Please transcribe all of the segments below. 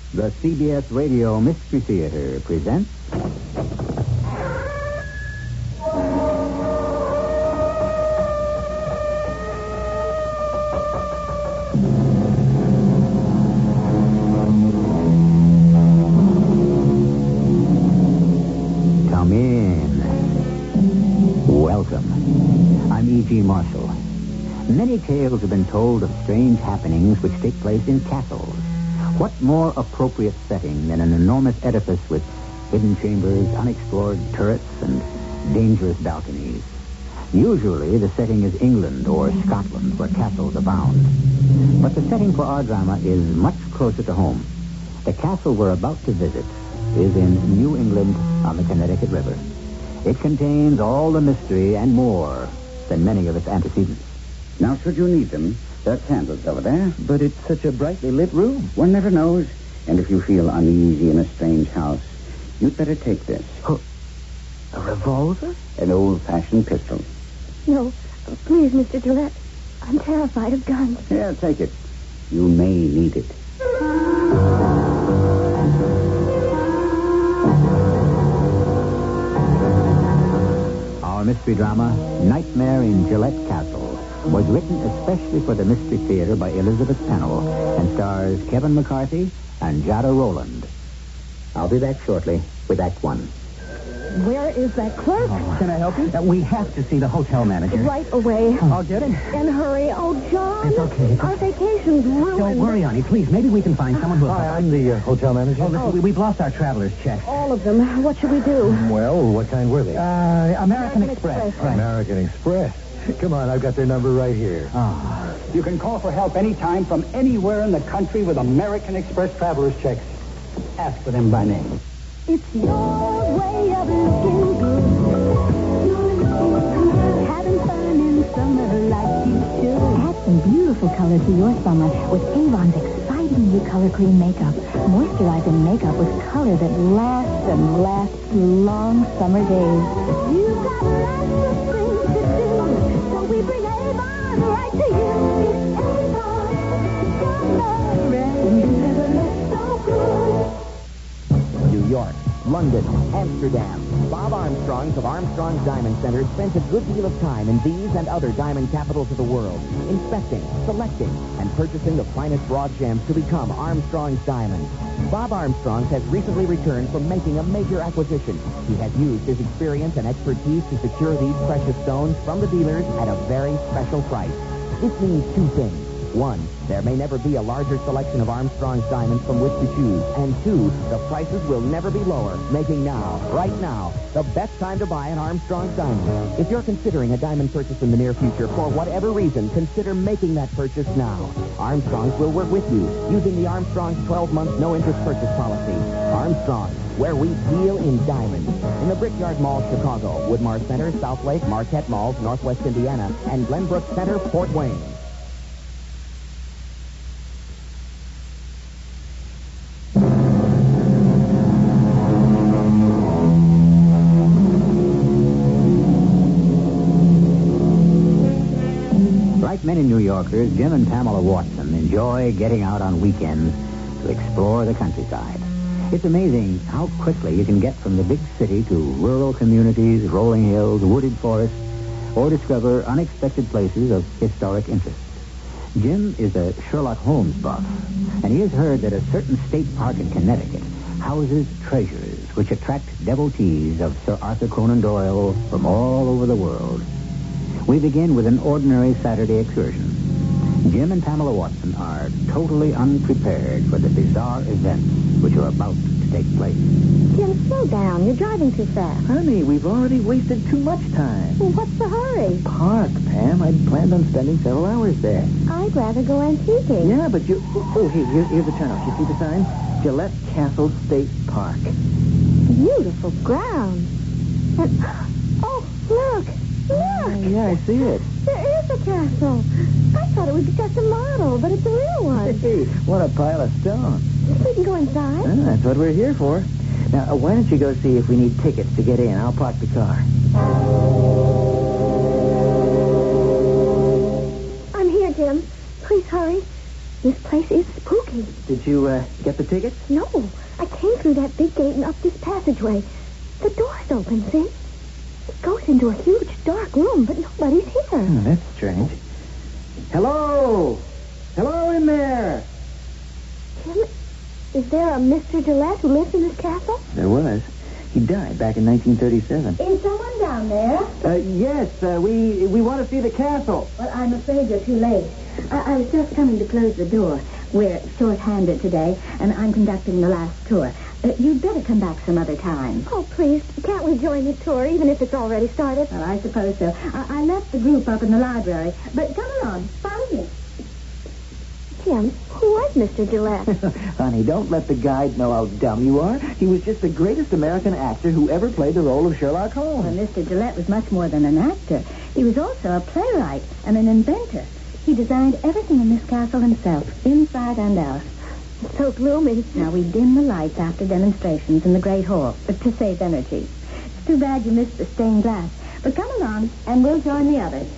The CBS Radio Mystery Theater presents... Come in. Welcome. I'm E.G. Marshall. Many tales have been told of strange happenings which take place in castles. What more appropriate setting than an enormous edifice with hidden chambers, unexplored turrets, and dangerous balconies? Usually the setting is England or Scotland, where castles abound. But the setting for our drama is much closer to home. The castle we're about to visit is in New England on the Connecticut River. It contains all the mystery and more than many of its antecedents. Now, should you need them, there are candles over there. But it's such a brightly lit room. One never knows. And if you feel uneasy in a strange house, you'd better take this. Oh, a revolver? An old-fashioned pistol. No, please, Mr. Gillette. I'm terrified of guns. Here, take it. You may need it. Our mystery drama, Nightmare in Gillette Castle, was written especially for the Mystery Theater by Elizabeth Pennell and stars Kevin McCarthy and Jada Rowland. I'll be back shortly with Act One. Where is that clerk? Can I help you? We have to see the hotel manager. Right away. I'll get him. And hurry. Oh, John. It's okay. Our vacation's ruined. Don't worry, honey. Please, maybe we can find someone who... Hi, I'm the hotel manager. Oh, listen, we've lost our traveler's checks. All of them. What should we do? Well, what kind were they? American Express. Right. American Express. Come on, I've got their number right here. Oh. You can call for help anytime from anywhere in the country with American Express traveler's checks. Ask for them by name. It's your way of looking good. Having fun in summer like you should. Add some beautiful color to your summer with Avon's exciting new color cream makeup. Moisturizing makeup with color that lasts and lasts through long summer days. You've got lots of things to do, so we bring Avon right to you. It's Avon, summer, and never looks so good. New York, London, Amsterdam. Bob Armstrong's of Armstrong's Diamond Center spent a good deal of time in these and other diamond capitals of the world, inspecting, selecting, and purchasing the finest raw gems to become Armstrong's Diamonds. Bob Armstrong's has recently returned from making a major acquisition. He has used his experience and expertise to secure these precious stones from the dealers at a very special price. This means two things. One, there may never be a larger selection of Armstrong's diamonds from which to choose. And two, the prices will never be lower, making now, right now, the best time to buy an Armstrong's diamond. If you're considering a diamond purchase in the near future, for whatever reason, consider making that purchase now. Armstrong's will work with you, using the Armstrong's 12-month no-interest purchase policy. Armstrong's, where we deal in diamonds. In the Brickyard Mall, Chicago, Woodmar Center, Southlake, Marquette Malls, Northwest Indiana, and Glenbrook Center, Fort Wayne. Like many New Yorkers, Jim and Pamela Watson enjoy getting out on weekends to explore the countryside. It's amazing how quickly you can get from the big city to rural communities, rolling hills, wooded forests, or discover unexpected places of historic interest. Jim is a Sherlock Holmes buff, and he has heard that a certain state park in Connecticut houses treasures which attract devotees of Sir Arthur Conan Doyle from all over the world. We begin with an ordinary Saturday excursion. Jim and Pamela Watson are totally unprepared for the bizarre events which are about to take place. Jim, slow down. You're driving too fast. Honey, we've already wasted too much time. Well, what's the hurry? Park, Pam. I'd planned on spending several hours there. I'd rather go antiquing. Yeah, but you... Oh, here's the turnout. You see the sign? Gillette Castle State Park. Beautiful ground. And... Oh, look. Look. Yeah, I see it. There is a castle. I thought it was just a model, but it's a real one. Hey, what a pile of stone. We can go inside. That's what we're here for. Now, why don't you go see if we need tickets to get in? I'll park the car. I'm here, Jim. Please hurry. This place is spooky. Did you get the tickets? No, I came through that big gate and up this passageway. The door's open, see? It goes into a huge, dark room, but nobody's here. Oh, that's strange. Hello? Hello in there? Tim, is there a Mr. Gillette who lives in this castle? There was. He died back in 1937. Is someone down there? Yes, we want to see the castle. Well, I'm afraid you're too late. I was just coming to close the door. We're short-handed today, and I'm conducting the last tour. You'd better come back some other time. Oh, please, can't we join the tour, even if it's already started? Well, I suppose so. I left the group up in the library, but come along, follow me. Tim, who was Mr. Gillette? Honey, don't let the guide know how dumb you are. He was just the greatest American actor who ever played the role of Sherlock Holmes. Well, Mr. Gillette was much more than an actor. He was also a playwright and an inventor. He designed everything in this castle himself, inside and out. It's so gloomy. Now, we dim the lights after demonstrations in the Great Hall to save energy. It's too bad you missed the stained glass. But come along, and we'll join the others.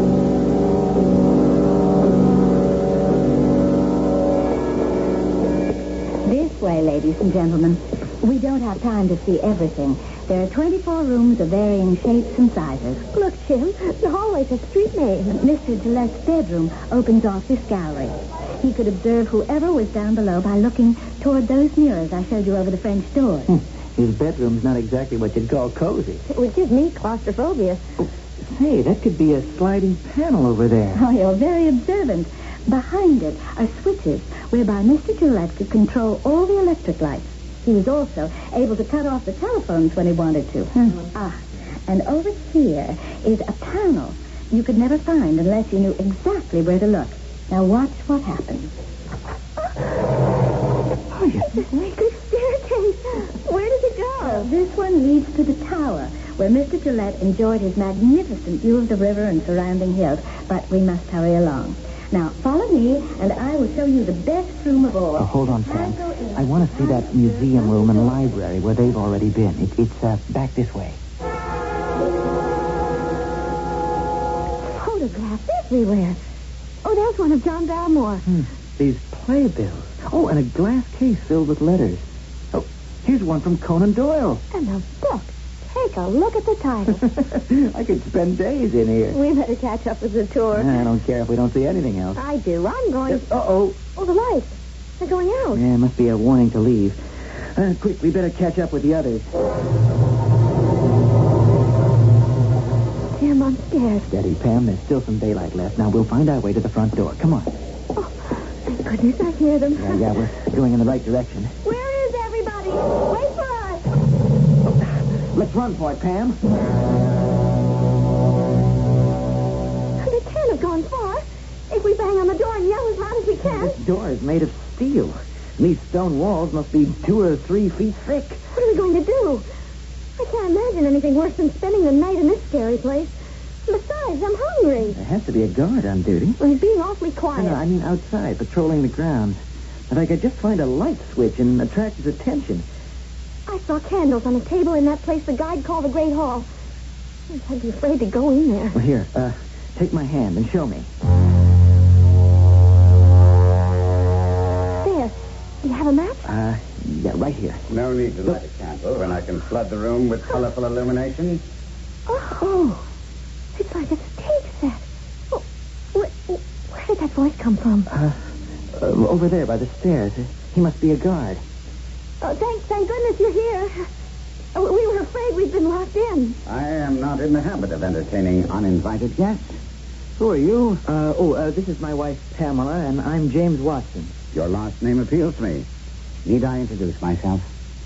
This way, ladies and gentlemen. We don't have time to see everything. There are 24 rooms of varying shapes and sizes. Look, Jim, the hallway's a street name. Mr. Gillette's bedroom opens off this gallery. He could observe whoever was down below by looking toward those mirrors I showed you over the French door. His bedroom's not exactly what you'd call cozy. It would give me claustrophobia. Say, that could be a sliding panel over there. Oh, you're very observant. Behind it are switches whereby Mr. Gillette could control all the electric lights. He was also able to cut off the telephones when he wanted to. And over here is a panel you could never find unless you knew exactly where to look. Now watch what happens. Oh, yes. This big staircase. Where does it go? Well, this one leads to the tower, where Mr. Gillette enjoyed his magnificent view of the river and surrounding hills. But we must hurry along. Now, follow me, and I will show you the best room of all. Oh, hold on, Sam. I want to see that museum room and library where they've already been. It's back this way. Photographs everywhere. Oh, there's one of John Barrymore. These playbills. Oh, and a glass case filled with letters. Oh, here's one from Conan Doyle. And a book. Take a look at the title. I could spend days in here. We better catch up with the tour. I don't care if we don't see anything else. I do. I'm going... Uh-oh. Oh, the lights. They're going out. Yeah, it must be a warning to leave. Quick, we better catch up with the others. Jim, I'm scared. Steady, Pam. There's still some daylight left. Now, we'll find our way to the front door. Come on. Oh, thank goodness I hear them. Yeah, we're going in the right direction. Where is everybody? Wait for us. Let's run for it, Pam. They can't have gone far. If we bang on the door and yell as loud as we can. This door is made of steel. These stone walls must be 2 or 3 feet thick. What are we going to do? I can't imagine anything worse than spending the night in this scary place. Besides, I'm hungry. There has to be a guard on duty. Well, he's being awfully quiet. No, I mean outside, patrolling the grounds. If I could just find a light switch and attract his attention. I saw candles on a table in that place the guide called the Great Hall. I'd be afraid to go in there. Well, here, take my hand and show me. There. Do you have a match? Yeah, right here. No need to light a candle when I can flood the room with colorful illumination. Oh, it's like a stage set. Oh, where did that voice come from? Over there by the stairs. He must be a guard. Oh, thank goodness you're here. We were afraid we'd been locked in. I am not in the habit of entertaining uninvited guests. Who are you? This is my wife, Pamela, and I'm James Watson. Your last name appeals to me. Need I introduce myself?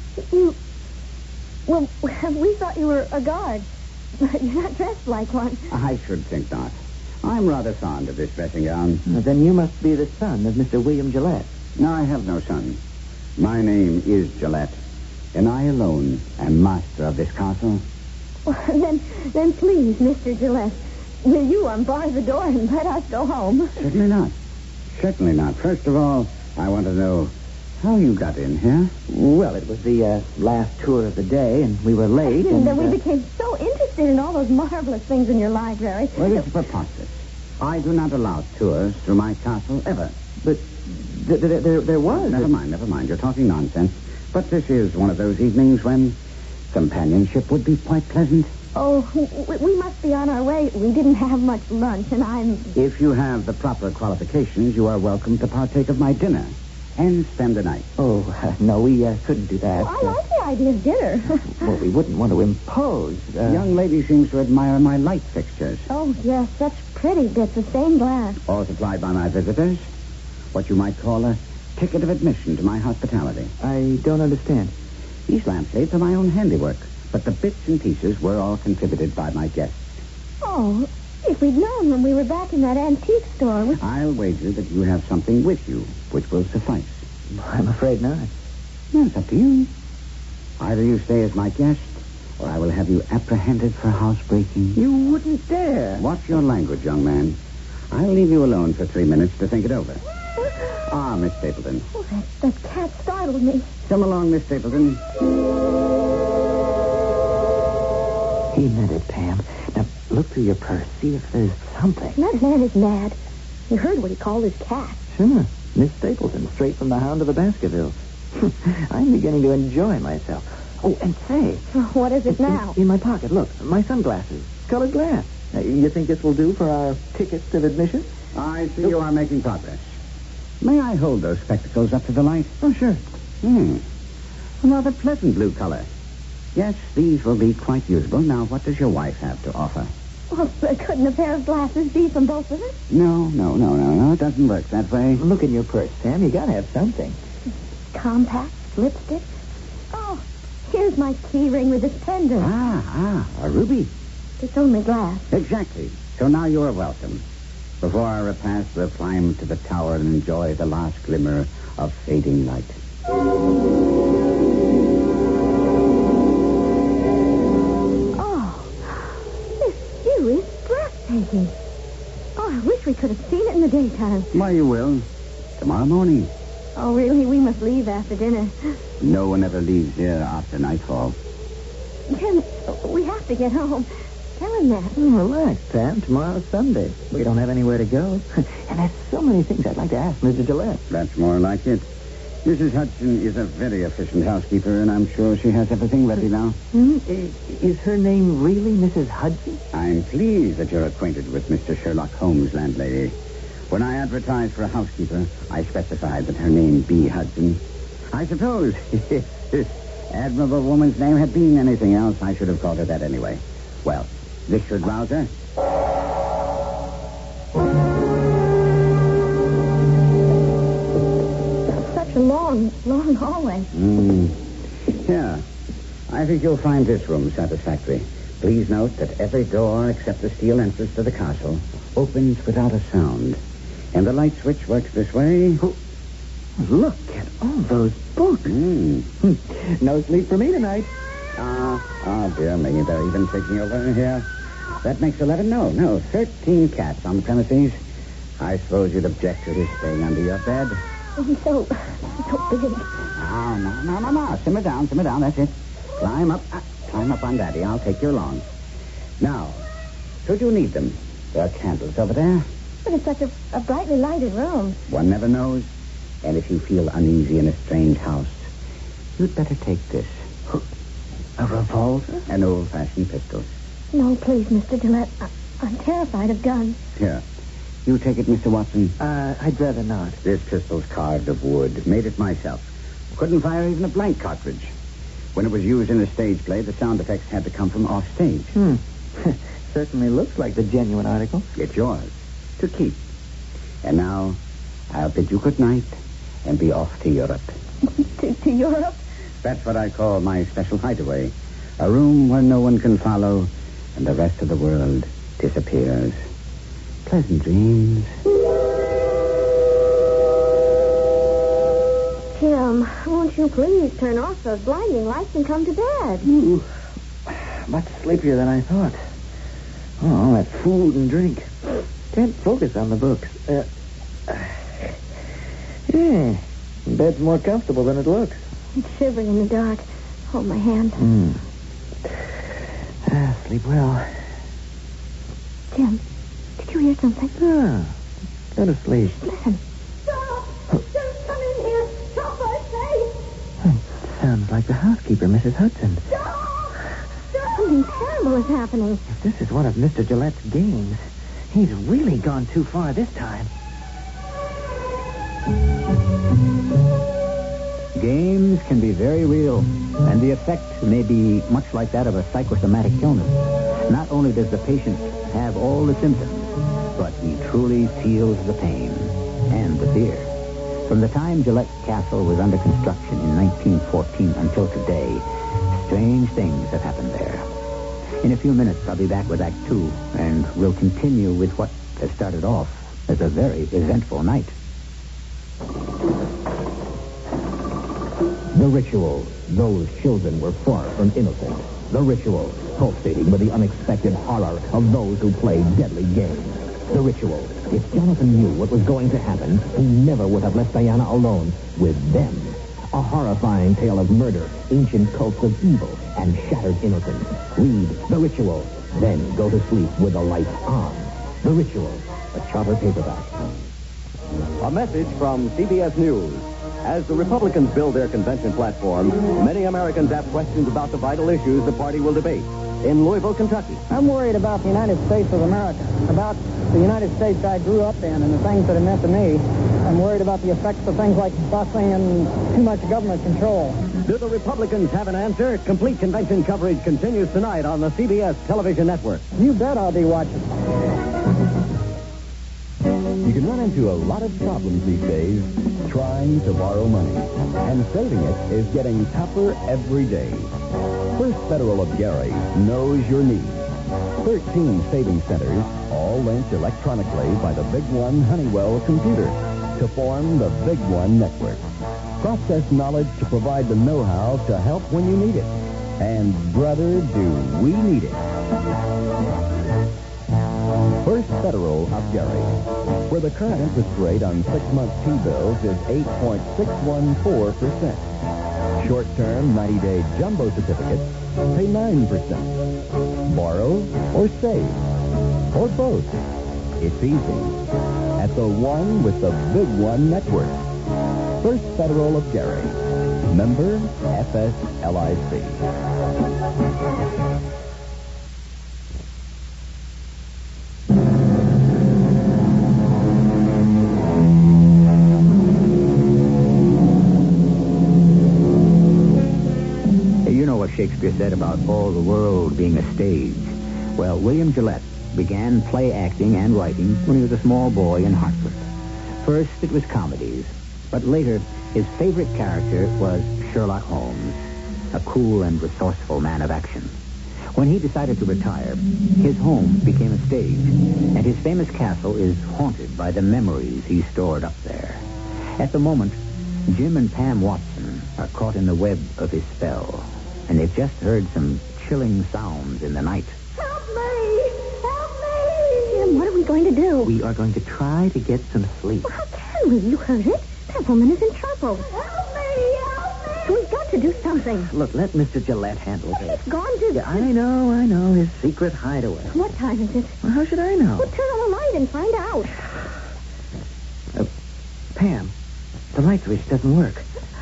Well, we thought you were a guard. But you're not dressed like one. I should think not. I'm rather fond of this dressing gown. Then you must be the son of Mr. William Gillette. No, I have no son. My name is Gillette, and I alone am master of this castle. Well, then please, Mr. Gillette, will you unbar the door and let us go home? Certainly not. Certainly not. First of all, I want to know how you got in here. Well, it was the last tour of the day, and we were late. And then we became so interested in all those marvelous things in your library. Well, this is preposterous. I do not allow tours through my castle ever. But There was. Never mind. You're talking nonsense. But this is one of those evenings when companionship would be quite pleasant. Oh, we must be on our way. We didn't have much lunch, and I'm... If you have the proper qualifications, you are welcome to partake of my dinner and spend the night. Oh, no, we couldn't do that. I like the idea of dinner. Well, we wouldn't want to impose. The young lady seems to admire my light fixtures. Oh, yes, such pretty bits of stained glass. All supplied by my visitors. What you might call a ticket of admission to my hospitality. I don't understand. These lampshades are my own handiwork, but the bits and pieces were all contributed by my guests. Oh, if we'd known when we were back in that antique store... I'll wager that you have something with you which will suffice. I'm afraid not. Well, it's up to you. Either you stay as my guest, or I will have you apprehended for housebreaking. You wouldn't dare. Watch your language, young man. I'll leave you alone for 3 minutes to think it over. Ah, Miss Stapleton. Oh, that cat startled me. Come along, Miss Stapleton. He meant it, Pam. Now, look through your purse. See if there's something. That man is mad. You heard what he called his cat. Sure. Miss Stapleton, straight from the Hound of the Baskervilles. I'm beginning to enjoy myself. Oh, and say. What is it now? In my pocket, look. My sunglasses. Colored glass. You think this will do for our tickets of admission? I see you are making progress. May I hold those spectacles up to the light? Oh, sure. A rather pleasant blue color. Yes, these will be quite usable. Now, what does your wife have to offer? Well, couldn't a pair of glasses be from both of us? No. It doesn't work that way. Look in your purse, Sam. You gotta have something. Compact, lipstick. Oh, here's my key ring with this pendant. A ruby. It's only glass. Exactly. So now you are welcome. Before our repast, we'll climb to the tower and enjoy the last glimmer of fading light. Oh, this view is breathtaking. Oh, I wish we could have seen it in the daytime. Why, you will. Tomorrow morning. Oh, really? We must leave after dinner. No one ever leaves here after nightfall. Jim, we have to get home. Tell him that. Relax, Pam. Tomorrow's Sunday. We don't have anywhere to go. And there's so many things I'd like to ask Mr. Gillette. That's more like it. Mrs. Hudson is a very efficient housekeeper, and I'm sure she has everything ready now. Is her name really Mrs. Hudson? I'm pleased that you're acquainted with Mr. Sherlock Holmes' landlady. When I advertised for a housekeeper, I specified that her name be Hudson. I suppose if this admirable woman's name had been anything else, I should have called her that anyway. Well, this should rouse her. Such a long hallway. Yeah. I think you'll find this room satisfactory. Please note that every door except the steel entrance to the castle opens without a sound. And the light switch works this way. Look at all those books. No sleep for me tonight. Oh, dear me. They're even taking over here. That makes 11. No, 13 cats on the premises. I suppose you'd object to his staying under your bed. He's so big. No. Simmer down. That's it. Climb up on Daddy. I'll take you along. Now, should you need them, there are candles over there. But it's such a brightly lighted room. One never knows. And if you feel uneasy in a strange house, you'd better take this. A revolver? An old-fashioned pistol. No, please, Mr. Gillette. I'm terrified of guns. Here. You take it, Mr. Watson. I'd rather not. This pistol's carved of wood. Made it myself. Couldn't fire even a blank cartridge. When it was used in a stage play, the sound effects had to come from off stage. Certainly looks like the genuine article. It's yours. To keep. And now, I'll bid you good night and be off to Europe. To Europe? That's what I call my special hideaway. A room where no one can follow and the rest of the world disappears. Pleasant dreams. Tim, won't you please turn off those blinding lights and come to bed? Ooh, much sleepier than I thought. Oh, that food and drink. Can't focus on the books. Bed's more comfortable than it looks. It's shivering in the dark. Hold my hand. Sleep well. Tim, did you hear something? Go to sleep. Listen. sounds like the housekeeper, Mrs. Hudson. Something terrible is happening. If this is one of Mr. Gillette's games, he's really gone too far this time. Games can be very real, and the effect may be much like that of a psychosomatic illness. Not only does the patient have all the symptoms, but he truly feels the pain and the fear. From the time Gillette Castle was under construction in 1914 until today, strange things have happened there. In a few minutes, I'll be back with Act 2, and we'll continue with what has started off as a very eventful night. The Ritual. Those children were far from innocent. The Ritual, pulsating with the unexpected horror of those who play deadly games. The Ritual. If Jonathan knew what was going to happen, he never would have left Diana alone with them. A horrifying tale of murder, ancient cults of evil, and shattered innocence. Read The Ritual, then go to sleep with the lights on. The Ritual, a Charter paperback. A message from CBS News. As the Republicans build their convention platform, many Americans have questions about the vital issues the party will debate. In Louisville, Kentucky. I'm worried about the United States of America, about the United States I grew up in and the things that it meant to me. I'm worried about the effects of things like busing and too much government control. Do the Republicans have an answer? Complete convention coverage continues tonight on the CBS television network. You bet I'll be watching. You can run into a lot of problems these days trying to borrow money. And saving it is getting tougher every day. First Federal of Gary knows your needs. 13 savings centers, all linked electronically by the Big One Honeywell computer to form the Big One Network. Process knowledge to provide the know-how to help when you need it. And, brother, do we need it. First Federal of Gary, where the current interest rate on 6-month T-bills is 8.614%. Short-term 90-day jumbo certificates pay 9%. Borrow or save, or both. It's easy. At the one with the Big One Network. First Federal of Gary. Member FSLIC. Shakespeare said about all the world being a stage. Well, William Gillette began play acting and writing when he was a small boy in Hartford. First, it was comedies, but later, his favorite character was Sherlock Holmes, a cool and resourceful man of action. When he decided to retire, his home became a stage, and his famous castle is haunted by the memories he stored up there. At the moment, Jim and Pam Watson are caught in the web of his spell. And they've just heard some chilling sounds in the night. Help me! Help me! Jim, what are we going to do? We are going to try to get some sleep. Well, how can we? You heard it. That woman is in trouble. Help me! Help me! We've got to do something. Look, let Mr. Gillette handle it. It's gone to... Yeah, I know. His secret hideaway. What time is it? Well, how should I know? Well, turn on the light and find out. Pam, the light switch doesn't work.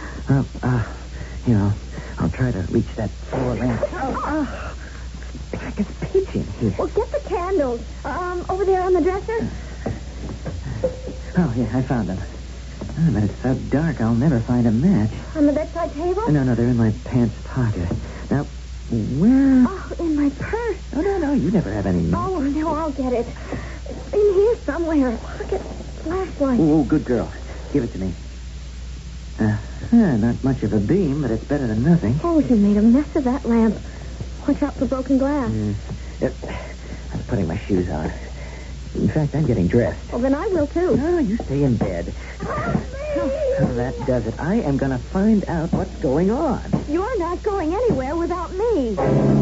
I'll try to reach that floor lamp. It's like it's pitch in here. Well, get the candles. Over there on the dresser. Oh, yeah, I found them. Oh, but it's so dark, I'll never find a match. On the bedside table? No, they're in my pants pocket. Now, where... Oh, in my purse. Oh, no, you never have any match. Oh, no, I'll get it. It's in here somewhere. Pocket flashlight. Oh, good girl. Give it to me. Not much of a beam, but it's better than nothing. Oh, you made a mess of that lamp. Watch out for broken glass. I'm putting my shoes on. In fact, I'm getting dressed. Well, then I will, too. No, you stay in bed. Oh, that does it. I am going to find out what's going on. You're not going anywhere without me.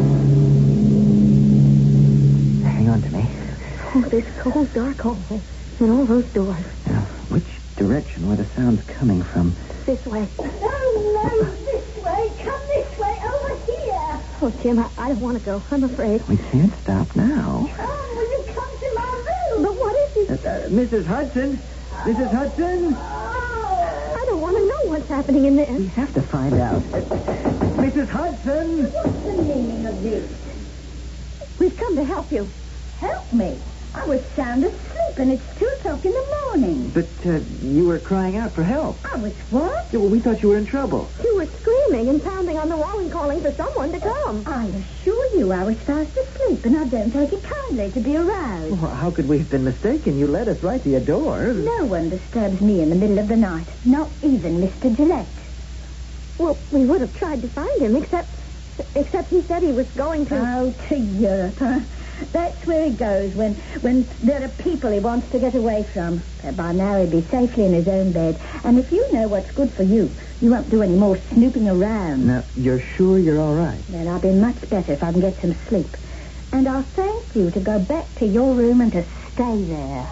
Hang on to me. Oh, this cold, dark hall. And all those doors. Now, which direction were the sounds coming from? This way. No, this way. Come this way. Over here. Oh, Jim, I don't want to go. I'm afraid. We can't stop now. Oh, will you come to my room? But what is it? Mrs. Hudson? Mrs. Hudson? Oh. I don't want to know what's happening in there. We have to find out. Mrs. Hudson! What's the meaning of this? We've come to help you. Help me. I was sound asleep, and it's 2 o'clock in the morning. But you were crying out for help. I was what? Yeah, well, we thought you were in trouble. You were screaming and pounding on the wall and calling for someone to come. I assure you I was fast asleep, and I don't take it kindly to be aroused. Well, how could we have been mistaken? You led us right to your door. No one disturbs me in the middle of the night, not even Mr. Gillette. Well, we would have tried to find him, except he said he was going to... Oh, to Europe, huh? That's where he goes when there are people he wants to get away from. By now he'll be safely in his own bed. And if you know what's good for you, you won't do any more snooping around. Now, you're sure you're all right? Then I'll be much better if I can get some sleep. And I'll thank you to go back to your room and to stay there.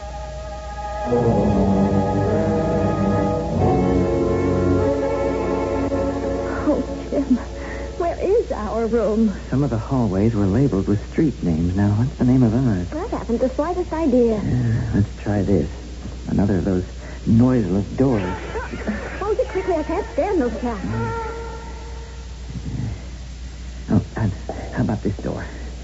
Oh, Jim, where is our room? Some of the hallways were labeled with street names. Now, what's the name of ours? I haven't the slightest idea. Let's try this. Another of those noiseless doors. Close it quickly. I can't stand those cats. Oh, and how about this door?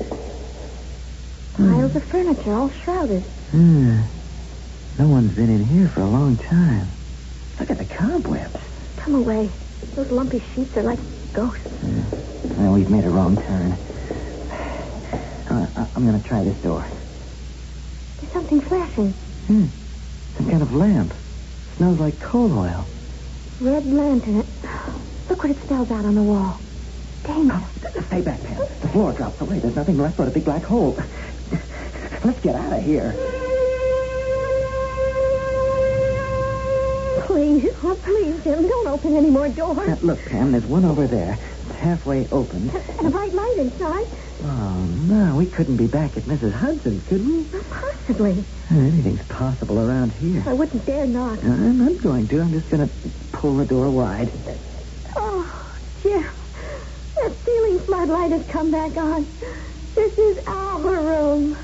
Piles of furniture all shrouded. No one's been in here for a long time. Look at the cobwebs. Come away. Those lumpy sheets are like ghosts. Well, we've made a wrong turn. I'm going to try this door. There's something flashing. Some kind of lamp. Smells like coal oil. Red lantern. Look what it spells out on the wall. Danger. Stay back, Pam. The floor drops away. There's nothing left but a big black hole. Let's get out of here. Please, please, Jim, don't open any more doors. Now, look, Pam, there's one over there. It's halfway open. And a bright light inside. Oh, no, we couldn't be back at Mrs. Hudson's, could we? Possibly. Anything's possible around here. I wouldn't dare knock. I'm not going to. I'm just going to pull the door wide. Oh, Jim, that ceiling floodlight has come back on. This is our room.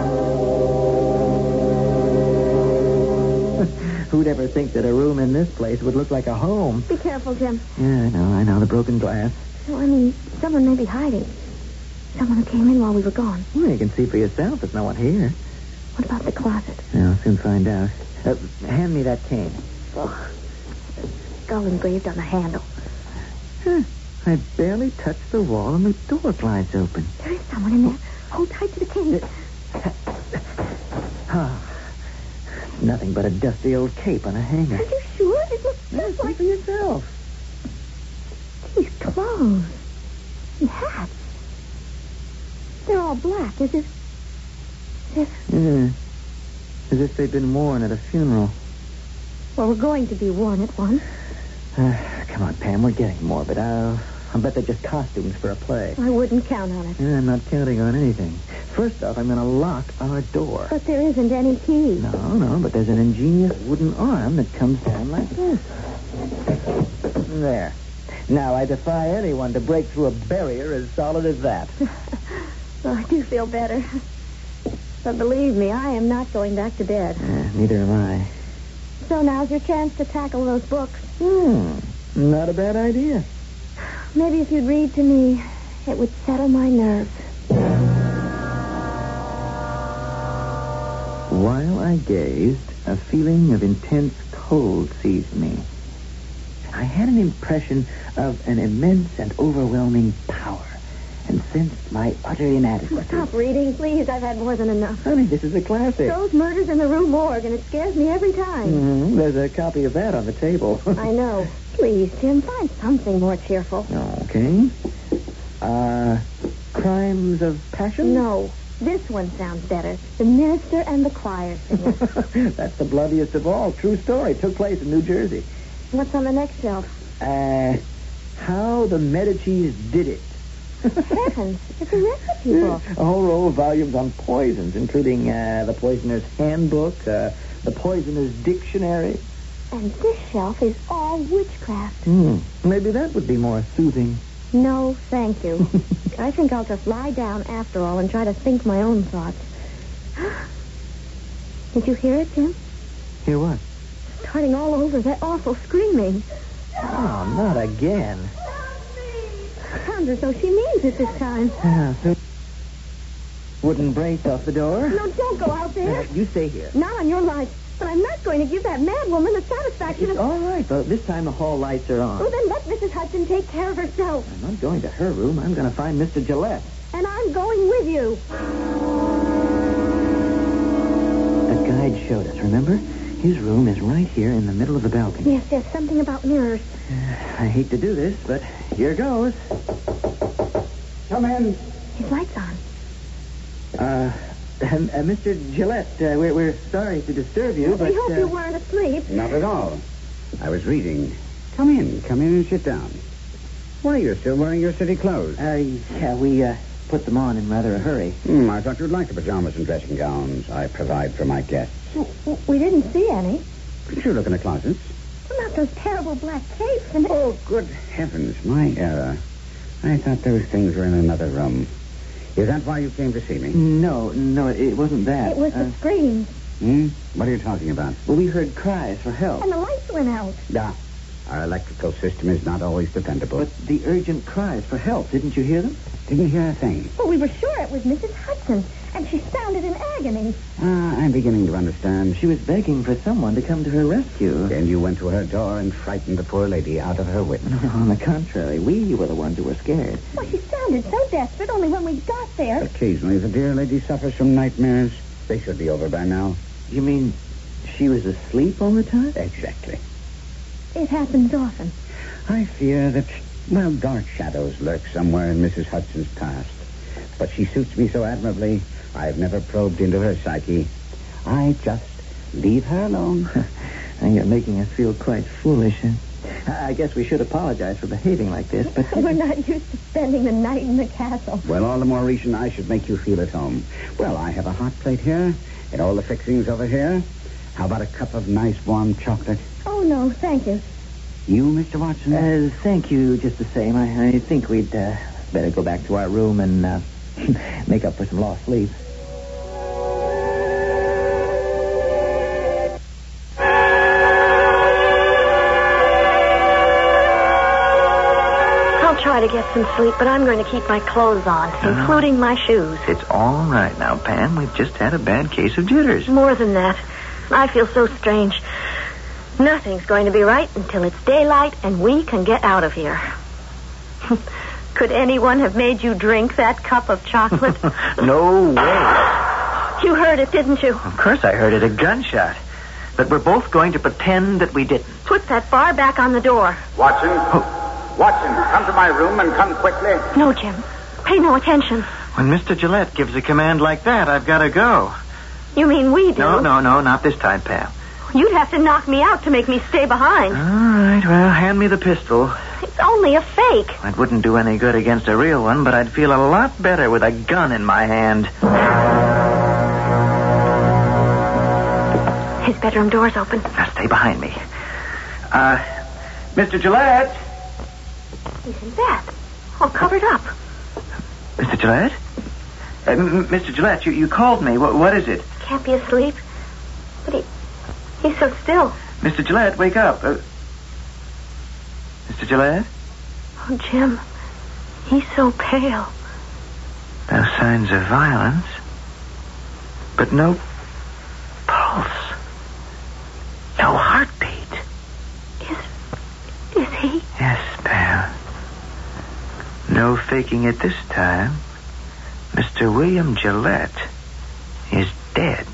Who'd ever think that a room in this place would look like a home? Be careful, Jim. Yeah, I know. The broken glass. Well, I mean, someone may be hiding. Someone who came in while we were gone. Well, you can see for yourself. There's no one here. What about the closet? Yeah, I'll soon find out. Hand me that cane. Oh, skull engraved on the handle. I barely touched the wall and the door glides open. There is someone in there. Hold tight to the cane. Nothing but a dusty old cape on a hanger. Are you sure? It looks just See like... for yourself. These clothes and hats. They're all black, as if... As if they'd been worn at a funeral. Well, we're going to be worn at one. Come on, Pam, we're getting morbid. I'll bet they're just costumes for a play. I wouldn't count on it. I'm not counting on anything. First off, I'm going to lock our door. But there isn't any key. No, but there's an ingenious wooden arm that comes down like this. There. Now, I defy anyone to break through a barrier as solid as that. Well, I do feel better. But believe me, I am not going back to bed. Neither am I. So now's your chance to tackle those books. Not a bad idea. Maybe if you'd read to me, it would settle my nerves. While I gazed, a feeling of intense cold seized me. I had an impression of an immense and overwhelming power, and sensed my utter inadequacy. Stop reading, please. I've had more than enough. Honey, this is a classic. Those murders in the Rue Morgue, and it scares me every time. There's a copy of that on the table. I know. Please, Jim, find something more cheerful. Okay. Crimes of Passion? No. This one sounds better. The Minister and the Choir Singer. That's the bloodiest of all. True story. Took place in New Jersey. What's on the next shelf? How the Medicis Did It. Heavens, it's a recipe book. A whole row of volumes on poisons, including the Poisoner's Handbook, the Poisoner's Dictionary. And this shelf is all witchcraft. Maybe that would be more soothing. No, thank you. I think I'll just lie down after all and try to think my own thoughts. Did you hear it, Jim? Hear what? Starting all over, that awful screaming. Oh, not again. Sounds as though she means it this time. Wooden brace off the door. No, don't go out there. You stay here. Not on your life. But I'm not going to give that mad woman the satisfaction It's of... all right, but this time the hall lights are on. Oh, then let Mrs. Hudson take care of herself. I'm not going to her room. I'm going to find Mr. Gillette. And I'm going with you. The guide showed us, remember? His room is right here in the middle of the balcony. Yes, there's something about mirrors. I hate to do this, but here goes. Come in. His light's on. Mr. Gillette, we're sorry to disturb you, but... We hope you weren't asleep. Not at all. I was reading. Come in and sit down. Why, you're still wearing your city clothes. Yeah, we put them on in rather a hurry. I thought you'd like the pajamas and dressing gowns I provide for my guests. We didn't see any. Did you look in the closets? Well, not those terrible black capes and... Oh, good heavens, my error. I thought those things were in another room. Is that why you came to see me? No, it wasn't that. It was the screams. What are you talking about? Well, we heard cries for help. And the lights went out. Our electrical system is not always dependable. But the urgent cries for help, didn't you hear them? Didn't hear a thing. Well, we were sure it was Mrs. Hudson, and she sounded in agony. I'm beginning to understand. She was begging for someone to come to her rescue. And you went to her door and frightened the poor lady out of her wits. No, on the contrary, we were the ones who were scared. Well, she sounded so desperate only when we got there. Occasionally, the dear lady suffers from nightmares. They should be over by now. You mean she was asleep all the time? Exactly. It happens often. I fear that, dark shadows lurk somewhere in Mrs. Hudson's past. But she suits me so admirably, I've never probed into her psyche. I just leave her alone. And you're making us feel quite foolish. I guess we should apologize for behaving like this, but... We're not used to spending the night in the castle. Well, all the more reason I should make you feel at home. Well, I have a hot plate here, and all the fixings over here. How about a cup of nice warm chocolate? Oh, no, thank you. You, Mr. Watson? Thank you just the same. I think we'd better go back to our room and make up for some lost sleep. I'll try to get some sleep, but I'm going to keep my clothes on, including my shoes. It's all right now, Pam. We've just had a bad case of jitters. More than that. I feel so strange. Nothing's going to be right until it's daylight and we can get out of here. Could anyone have made you drink that cup of chocolate? No way. You heard it, didn't you? Of course I heard it, a gunshot. But we're both going to pretend that we didn't. Put that bar back on the door. Watson? Watson, come to my room and come quickly. No, Jim. Pay no attention. When Mr. Gillette gives a command like that, I've got to go. You mean we do? No, not this time, Pam. You'd have to knock me out to make me stay behind. All right, well, hand me the pistol. It's only a fake. It wouldn't do any good against a real one, but I'd feel a lot better with a gun in my hand. His bedroom door's open. Now, stay behind me. Mr. Gillette? He's in bed, all covered up. Mr. Gillette? Mr. Gillette, you called me. What is it? Can't be asleep. But he's so still. Mr. Gillette, wake up. Mr. Gillette? Oh, Jim. He's so pale. No signs of violence. But no pulse. No heartbeat. Is he? Yes, Pam. No faking it this time. Mr. William Gillette is dead.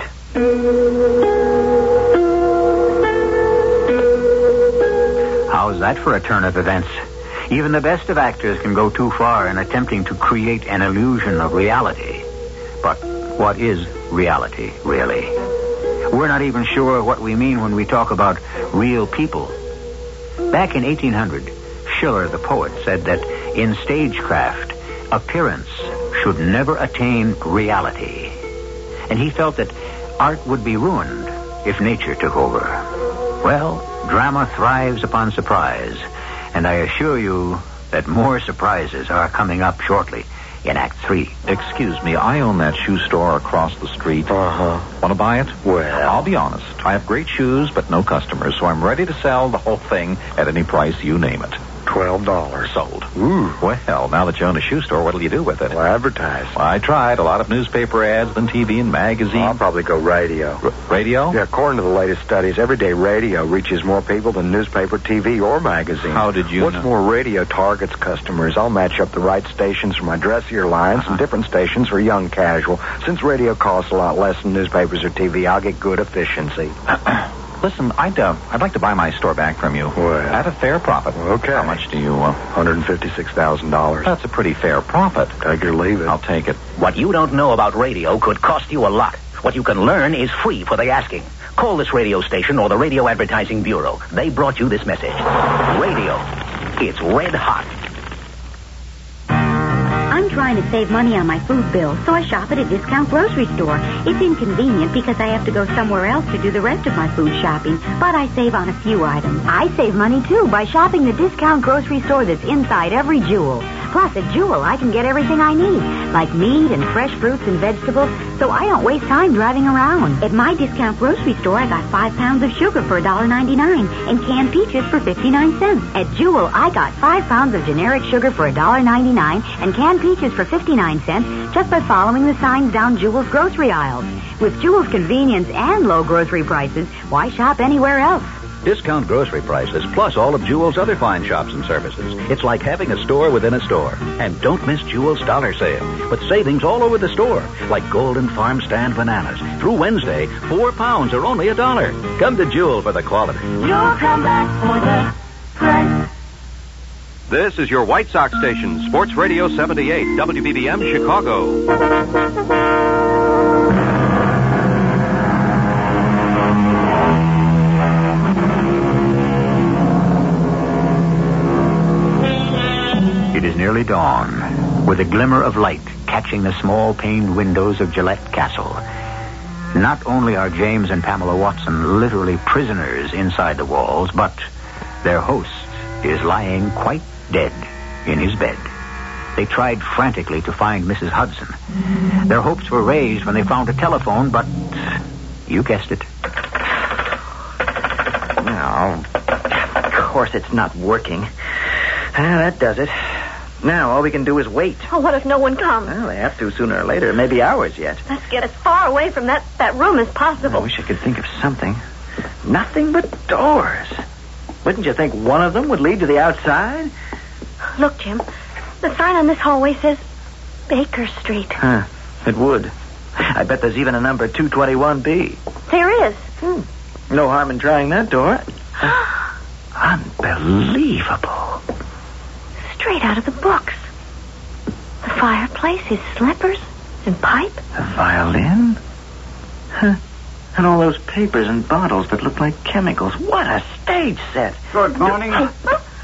How's that for a turn of events? Even the best of actors can go too far in attempting to create an illusion of reality. But what is reality, really? We're not even sure what we mean when we talk about real people. Back in 1800, Schiller, the poet, said that in stagecraft, appearance should never attain reality. And he felt that art would be ruined if nature took over. Well, drama thrives upon surprise, and I assure you that more surprises are coming up shortly in Act 3. Excuse me, I own that shoe store across the street. Uh-huh. Want to buy it? Well, I'll be honest. I have great shoes, but no customers, so I'm ready to sell the whole thing at any price you name it. $12. Sold. Ooh. Well, now that you own a shoe store, what'll you do with it? Well, advertise. I tried. A lot of newspaper ads, then TV and magazines. I'll probably go radio. Radio? Yeah, according to the latest studies, everyday radio reaches more people than newspaper, TV, or magazine. How did you What's know? more, radio targets customers. I'll match up the right stations for my dressier lines and different stations for young casual. Since radio costs a lot less than newspapers or TV, I'll get good efficiency. Listen, I'd like to buy my store back from you. Well, at a fair profit. Okay. How much do you... $156,000. That's a pretty fair profit. Take it or leave it. I'll take it. What you don't know about radio could cost you a lot. What you can learn is free for the asking. Call this radio station or the Radio Advertising Bureau. They brought you this message. Radio. It's red hot. I'm trying to save money on my food bill, so I shop at a discount grocery store. It's inconvenient because I have to go somewhere else to do the rest of my food shopping, but I save on a few items. I save money, too, by shopping the discount grocery store that's inside every Jewel. Plus, at Jewel, I can get everything I need, like meat and fresh fruits and vegetables, so I don't waste time driving around. At my discount grocery store, I got 5 pounds of sugar for $1.99 and canned peaches for 59 cents. At Jewel, I got 5 pounds of generic sugar for $1.99 and canned peaches for 59 cents just by following the signs down Jewel's grocery aisles. With Jewel's convenience and low grocery prices, why shop anywhere else? Discount grocery prices, plus all of Jewel's other fine shops and services. It's like having a store within a store. And don't miss Jewel's dollar sale, with savings all over the store, like Golden Farm Stand bananas. Through Wednesday, 4 pounds are only $1. Come to Jewel for the quality. You'll come back for the price. This is your White Sox station, Sports Radio 78, WBBM Chicago. It is nearly dawn, with a glimmer of light catching the small paned windows of Gillette Castle. Not only are James and Pamela Watson literally prisoners inside the walls, but their host is lying quite dead in his bed. They tried frantically to find Mrs. Hudson. Their hopes were raised when they found a telephone, but you guessed it. No, of course it's not working. That does it. Now all we can do is wait. Oh, what if no one comes? Well, they have to sooner or later. Maybe hours yet. Let's get as far away from that room as possible. I wish I could think of something. Nothing but doors. Wouldn't you think one of them would lead to the outside? Look, Jim. The sign on this hallway says Baker Street. Huh. It would. I bet there's even a number 221B. There is. No harm in trying that door. Unbelievable. Straight out of the books. The fireplace, his slippers, and pipe. A violin? Huh. And all those papers and bottles that look like chemicals. What a stage set. Good morning. Oh,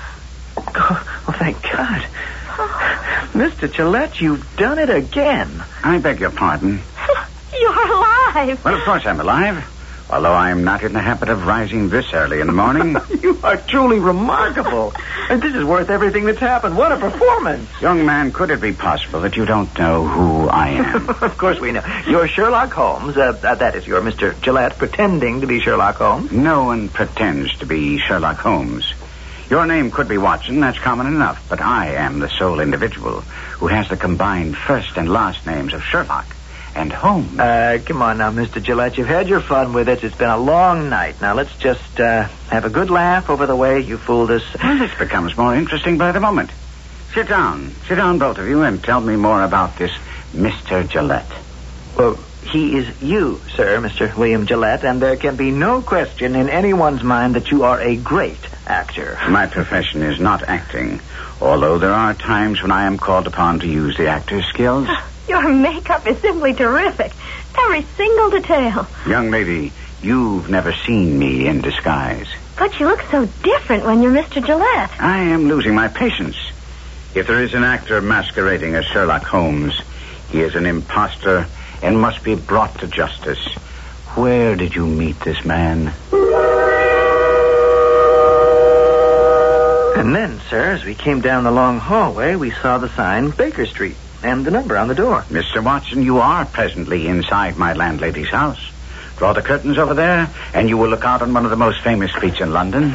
thank God. Mr. Gillette, you've done it again. I beg your pardon. You're alive. Well, of course I'm alive. Although I'm not in the habit of rising this early in the morning. You are truly remarkable. And this is worth everything that's happened. What a performance. Young man, could it be possible that you don't know who I am? Of course we know. You're Sherlock Holmes. That is, you're Mr. Gillette pretending to be Sherlock Holmes. No one pretends to be Sherlock Holmes. Your name could be Watson, that's common enough. But I am the sole individual who has the combined first and last names of Sherlock and Holmes. Come on now, Mr. Gillette. You've had your fun with it. It's been a long night. Now, let's just have a good laugh over the way you fooled us. Well, this becomes more interesting by the moment. Sit down. Sit down, both of you, and tell me more about this Mr. Gillette. Well, he is you, sir, Mr. William Gillette, and there can be no question in anyone's mind that you are a great actor. My profession is not acting, although there are times when I am called upon to use the actor's skills. Your makeup is simply terrific. Every single detail. Young lady, you've never seen me in disguise. But you look so different when you're Mr. Gillette. I am losing my patience. If there is an actor masquerading as Sherlock Holmes, he is an imposter and must be brought to justice. Where did you meet this man? And then, sir, as we came down the long hallway, we saw the sign Baker Street and the number on the door. Mr. Watson, you are presently inside my landlady's house. Draw the curtains over there, and you will look out on one of the most famous streets in London.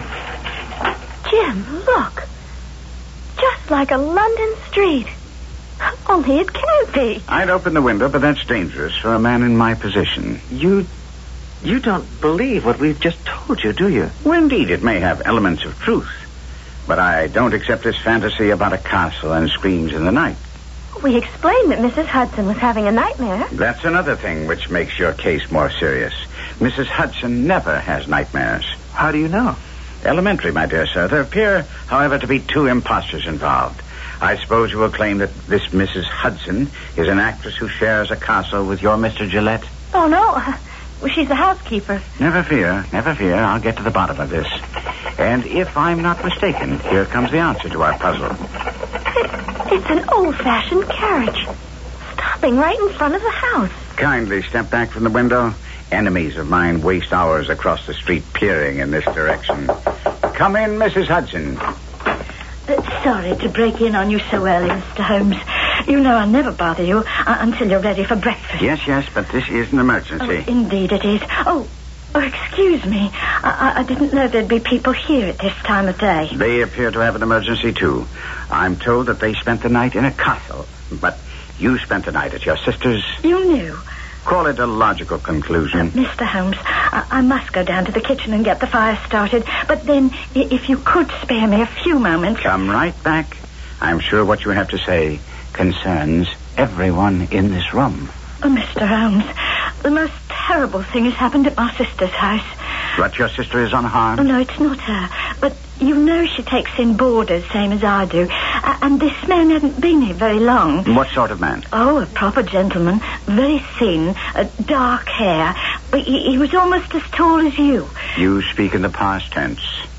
Jim, look. Just like a London street. Only it can't be. I'd open the window, but that's dangerous for a man in my position. You don't believe what we've just told you, do you? Well, indeed, it may have elements of truth. But I don't accept this fantasy about a castle and screams in the night. We explained that Mrs. Hudson was having a nightmare. That's another thing which makes your case more serious. Mrs. Hudson never has nightmares. How do you know? Elementary, my dear sir. There appear, however, to be two impostors involved. I suppose you will claim that this Mrs. Hudson is an actress who shares a castle with your Mr. Gillette? Oh, no. Well, she's the housekeeper. Never fear. I'll get to the bottom of this. And if I'm not mistaken, here comes the answer to our puzzle. It's an old-fashioned carriage. Stopping right in front of the house. Kindly step back from the window. Enemies of mine waste hours across the street peering in this direction. Come in, Mrs. Hudson. Sorry to break in on you so early, Mr. Holmes. You know I never bother you until you're ready for breakfast. Yes, but this is an emergency. Oh, indeed it is. Oh, excuse me. I didn't know there'd be people here at this time of day. They appear to have an emergency, too. I'm told that they spent the night in a castle, but you spent the night at your sister's. You knew. Call it a logical conclusion. Mr. Holmes, I must go down to the kitchen and get the fire started. But then, if you could spare me a few moments... Come right back. I'm sure what you have to say concerns everyone in this room. Oh, Mr. Holmes, the most terrible thing has happened at my sister's house. But your sister is unharmed? Oh, no, it's not her. But you know she takes in boarders, same as I do. And this man hadn't been here very long. What sort of man? Oh, a proper gentleman. Very thin, dark hair. He was almost as tall as you. You speak in the past tense.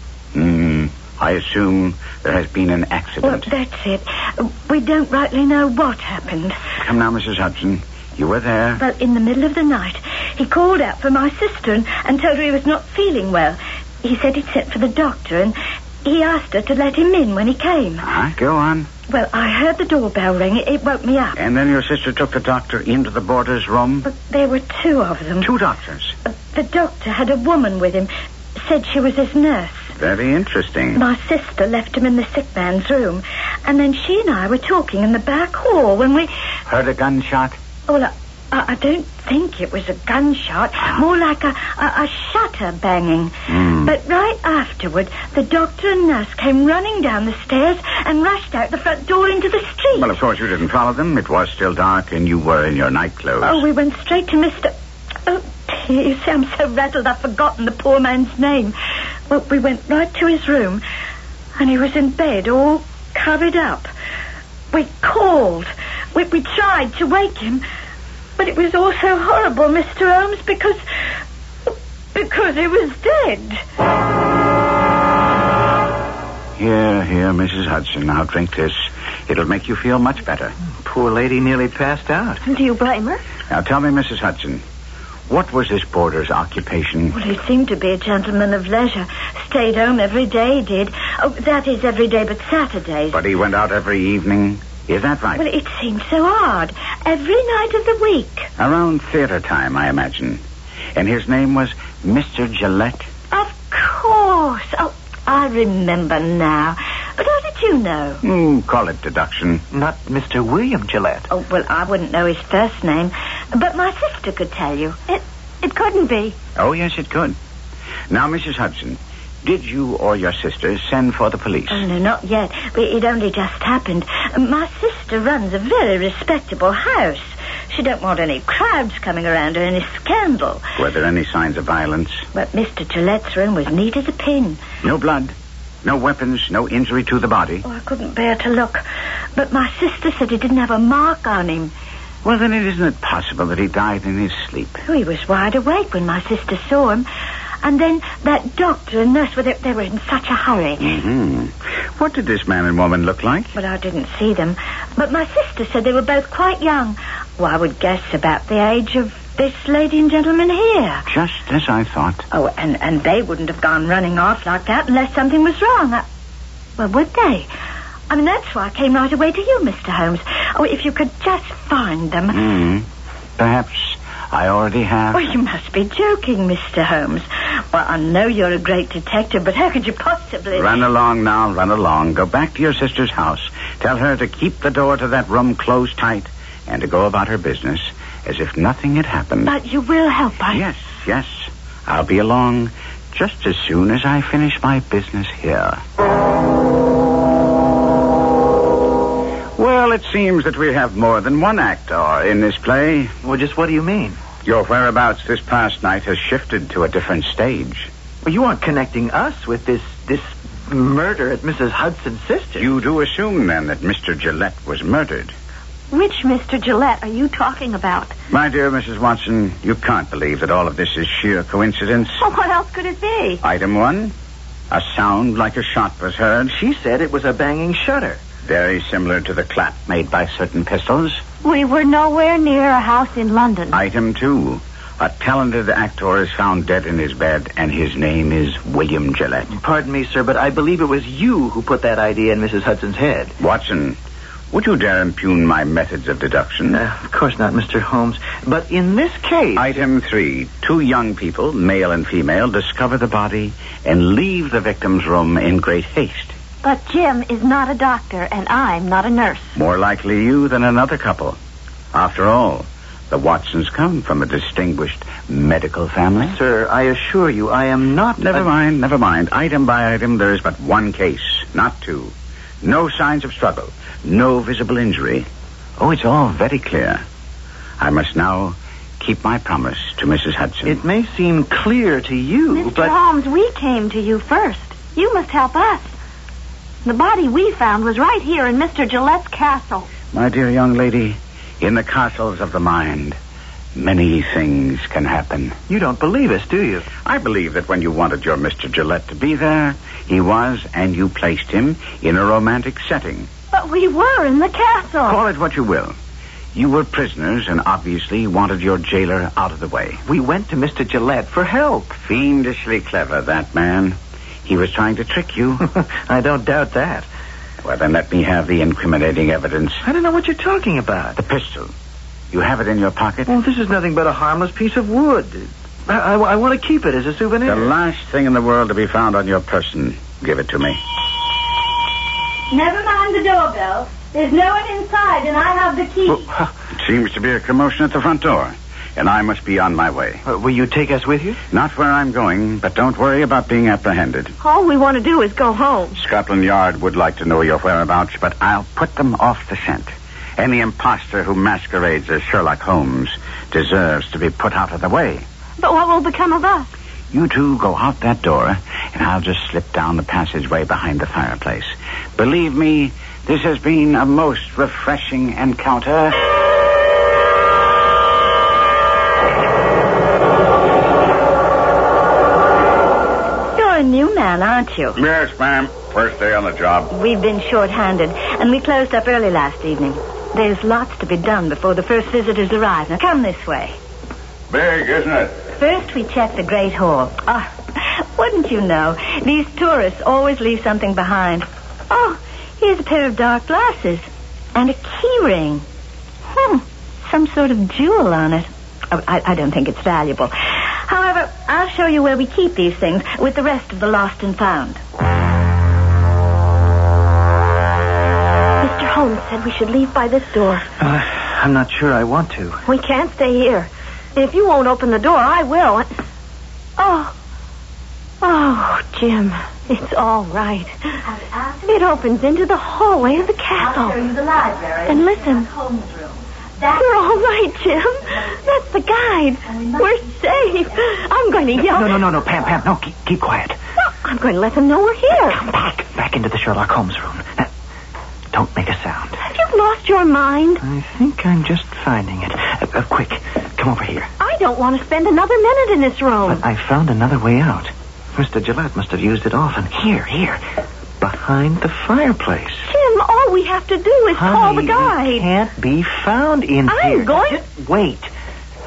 I assume there has been an accident. Well, that's it. We don't rightly know what happened. Come now, Mrs. Hudson. You were there. Well, in the middle of the night, he called out for my sister and told her he was not feeling well. He said he'd sent for the doctor, and he asked her to let him in when he came. Go on. Well, I heard the doorbell ring. It woke me up. And then your sister took the doctor into the boarder's room? But there were two of them. Two doctors? The doctor had a woman with him. Said she was his nurse. Very interesting. My sister left him in the sick man's room. And then she and I were talking in the back hall when we... Heard a gunshot? Well, I don't think it was a gunshot. More like a shutter banging. But right afterward, the doctor and nurse came running down the stairs and rushed out the front door into the street. Well, of course you didn't follow them. It was still dark and you were in your nightclothes. Oh, we went straight to Mr... Oh, you see, I'm so rattled I've forgotten the poor man's name. Well, we went right to his room, and he was in bed, all covered up. We called. We tried to wake him, but it was all so horrible, Mr. Holmes, because he was dead. Here, Mrs. Hudson. Now drink this. It'll make you feel much better. Poor lady nearly passed out. Do you blame her? Now tell me, Mrs. Hudson, what was this boarder's occupation? Well, he seemed to be a gentleman of leisure. Stayed home every day, did. Oh, that is every day but Saturdays. But he went out every evening. Is that right? Well, it seemed so odd. Every night of the week. Around theater time, I imagine. And his name was Mr. Gillette? Of course. Oh, I remember now. But how did you know? Call it deduction. Not Mr. William Gillette. Oh, well, I wouldn't know his first name. But my sister could tell you. It couldn't be. Oh, yes, it could. Now, Mrs. Hudson, did you or your sister send for the police? Oh, no, not yet. It only just happened. My sister runs a very respectable house. She don't want any crowds coming around or any scandal. Were there any signs of violence? But Mr. Gillette's room was neat as a pin. No blood? No weapons? No injury to the body? Oh, I couldn't bear to look. But my sister said he didn't have a mark on him. Well, then isn't it possible that he died in his sleep? Oh, he was wide awake when my sister saw him. And then that doctor and nurse, they were in such a hurry. What did this man and woman look like? Well, I didn't see them. But my sister said they were both quite young. Well, I would guess about the age of this lady and gentleman here. Just as I thought. Oh, and they wouldn't have gone running off like that unless something was wrong. Well, would they? I mean, that's why I came right away to you, Mr. Holmes. Oh, if you could just find them. Perhaps I already have. Oh, you must be joking, Mr. Holmes. Well, I know you're a great detective, but how could you possibly... Run along now, run along. Go back to your sister's house. Tell her to keep the door to that room closed tight and to go about her business as if nothing had happened. But you will help us? Yes. I'll be along just as soon as I finish my business here. Well, it seems that we have more than one actor in this play. Well, just what do you mean? Your whereabouts this past night has shifted to a different stage. Well, you aren't connecting us with this murder at Mrs. Hudson's sister. You do assume, then, that Mr. Gillette was murdered. Which Mr. Gillette are you talking about? My dear Mrs. Watson, you can't believe that all of this is sheer coincidence. Well, what else could it be? Item 1, a sound like a shot was heard. She said it was a banging shutter. Very similar to the clap made by certain pistols. We were nowhere near a house in London. Item 2, a talented actor is found dead in his bed, and his name is William Gillette. Pardon me, sir, but I believe it was you who put that idea in Mrs. Hudson's head. Watson, would you dare impugn my methods of deduction? Of course not, Mr. Holmes. But in this case... Item 3, 2 young people, male and female, discover the body and leave the victim's room in great haste. But Jim is not a doctor, and I'm not a nurse. More likely you than another couple. After all, the Watsons come from a distinguished medical family. Sir, I assure you, I am not... Never mind. Item by item, there is but one case, not 2. No signs of struggle. No visible injury. Oh, it's all very clear. I must now keep my promise to Mrs. Hudson. It may seem clear to you, Mr. but... Holmes, we came to you first. You must help us. The body we found was right here in Mr. Gillette's castle. My dear young lady, in the castles of the mind, many things can happen. You don't believe us, do you? I believe that when you wanted your Mr. Gillette to be there, he was, and you placed him in a romantic setting. But we were in the castle. Call it what you will. You were prisoners and obviously wanted your jailer out of the way. We went to Mr. Gillette for help. Fiendishly clever, that man. He was trying to trick you. I don't doubt that. Well, then let me have the incriminating evidence. I don't know what you're talking about. The pistol. You have it in your pocket? Well, this is nothing but a harmless piece of wood. I want to keep it as a souvenir. The last thing in the world to be found on your person. Give it to me. Never mind the doorbell. There's no one inside, and I have the key. It seems to be a commotion at the front door, and I must be on my way. Will you take us with you? Not where I'm going, but don't worry about being apprehended. All we want to do is go home. Scotland Yard would like to know your whereabouts, but I'll put them off the scent. Any imposter who masquerades as Sherlock Holmes deserves to be put out of the way. But what will become of us? You two go out that door, and I'll just slip down the passageway behind the fireplace. Believe me, this has been a most refreshing encounter. You're a new man, aren't you? Yes, ma'am. First day on the job. We've been short-handed, and we closed up early last evening. There's lots to be done before the first visitors arrive. Now, come this way. Big, isn't it? First, we check the Great Hall. Wouldn't you know, these tourists always leave something behind. Oh, here's a pair of dark glasses and a key ring. Some sort of jewel on it. I don't think it's valuable. However, I'll show you where we keep these things with the rest of the lost and found. Mr. Holmes said we should leave by this door. I'm not sure I want to. We can't stay here. If you won't open the door, I will. Oh, Jim, it's all right. It opens into the hallway of the castle. I'll show you the library. And listen. We're all right, Jim. That's the guide. We're safe. I'm going to yell. No, Pam, no, keep quiet. Well, I'm going to let them know we're here. Come back into the Sherlock Holmes room. Now, don't make a sound. Have you lost your mind? I think I'm just finding it. Quick, come over here. I don't want to spend another minute in this room. But I found another way out. Mr. Gillette must have used it often. Here. Behind the fireplace. Jim, all we have to do is call the guide. It can't be found in here. I'm going... Just wait.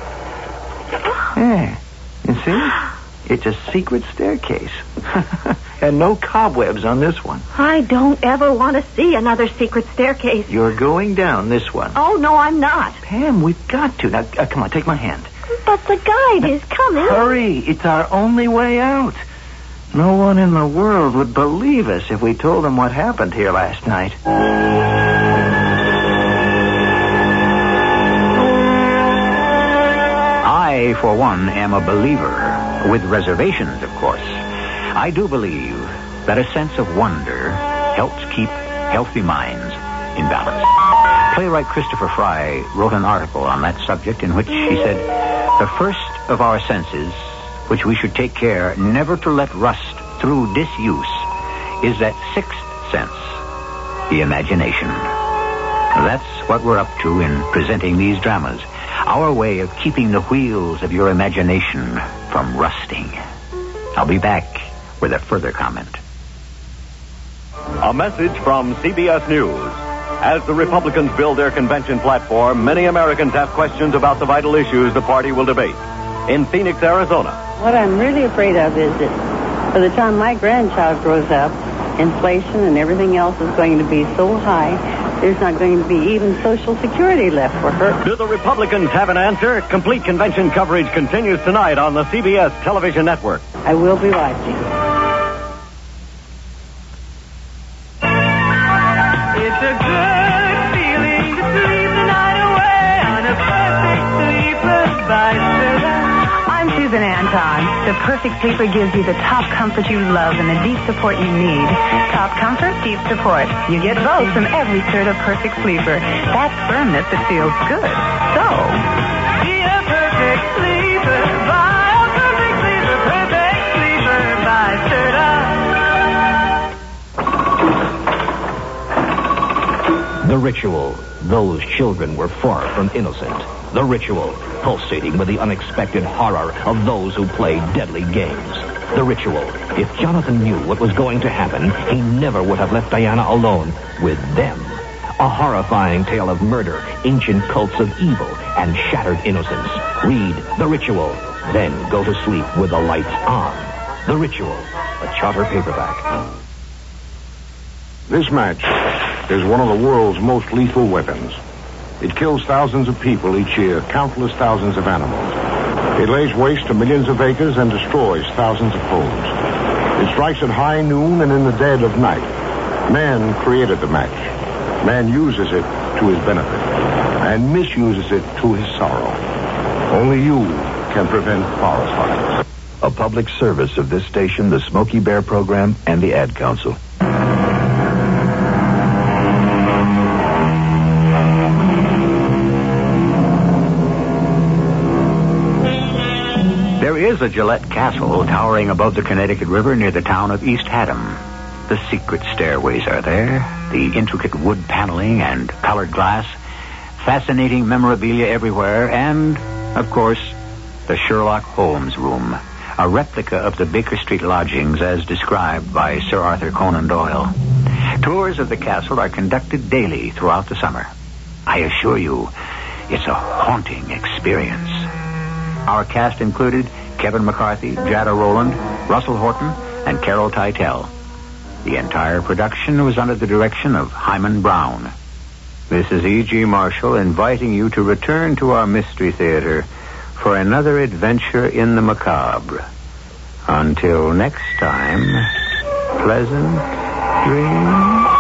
There. You see? It's a secret staircase. And no cobwebs on this one. I don't ever want to see another secret staircase. You're going down this one. Oh, no, I'm not. Pam, we've got to. Now, come on, take my hand. But the guide is coming. Hurry. It's our only way out. No one in the world would believe us if we told them what happened here last night. I, for one, am a believer, with reservations, of course. I do believe that a sense of wonder helps keep healthy minds in balance. Playwright Christopher Fry wrote an article on that subject in which he said, the first of our senses, which we should take care never to let rust through disuse, is that sixth sense, the imagination. That's what we're up to in presenting these dramas, our way of keeping the wheels of your imagination from rusting. I'll be back with a further comment. A message from CBS News. As the Republicans build their convention platform, many Americans have questions about the vital issues the party will debate. In Phoenix, Arizona. What I'm really afraid of is that by the time my grandchild grows up, inflation and everything else is going to be so high, there's not going to be even Social Security left for her. Do the Republicans have an answer? Complete convention coverage continues tonight on the CBS television network. I will be watching. It's a good feeling to sleep the night away on a perfect sleeper by Serta. I'm Susan Anton. The Perfect Sleeper gives you the top comfort you love and the deep support you need. Top comfort, deep support. You get both from every Serta Perfect Sleeper. That's firmness that feels good. So, Be a perfect sleeper by a perfect sleeper by Serta. The Ritual. Those children were far from innocent. The Ritual, pulsating with the unexpected horror of those who play deadly games. The Ritual. If Jonathan knew what was going to happen, he never would have left Diana alone with them. A horrifying tale of murder, ancient cults of evil, and shattered innocence. Read The Ritual, then go to sleep with the lights on. The Ritual, a Charter paperback. This match is one of the world's most lethal weapons. It kills thousands of people each year, countless thousands of animals. It lays waste to millions of acres and destroys thousands of homes. It strikes at high noon and in the dead of night. Man created the match. Man uses it to his benefit and misuses it to his sorrow. Only you can prevent forest fires. A public service of this station, the Smokey Bear Program, and the Ad Council. There is a Gillette Castle towering above the Connecticut River near the town of East Haddam. The secret stairways are there, the intricate wood paneling and colored glass, fascinating memorabilia everywhere, and, of course, the Sherlock Holmes room, a replica of the Baker Street lodgings as described by Sir Arthur Conan Doyle. Tours of the castle are conducted daily throughout the summer. I assure you, it's a haunting experience. Our cast included Kevin McCarthy, Jada Rowland, Russell Horton, and Carol Teitel. The entire production was under the direction of Hyman Brown. This is E.G. Marshall inviting you to return to our Mystery Theater for another adventure in the macabre. Until next time, pleasant dreams.